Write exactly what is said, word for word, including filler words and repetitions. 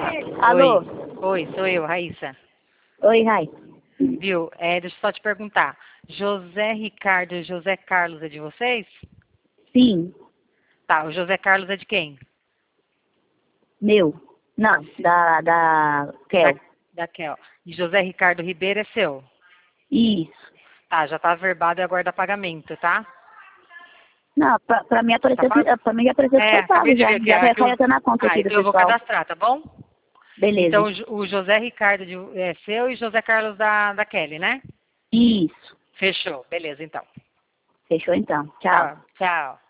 Alô? Oi, Oi, sou eu, Raíssa. Oi, Rai. Viu? É, deixa eu só te perguntar. José Ricardo e José Carlos é de vocês? Sim, Tá, o José Carlos é de quem? meu. Não, da, da Kel. Da, da Kel. E José Ricardo Ribeiro é seu? Isso. Tá, já tá verbado e aguarda pagamento, tá? Não, pra, pra mim Tá apareceu que, pago? pra mim apareceu que É, foi pago acabei de já. ver aqui. Já É, vai que o... cair até na conta Ah, aqui do então eu vou pessoal. cadastrar, tá bom? Beleza. Então o Jo- o José Ricardo de- é seu e José Carlos da, da Kelly, né? Isso. Fechou, beleza então. Fechou então. Tchau. Tá, tchau.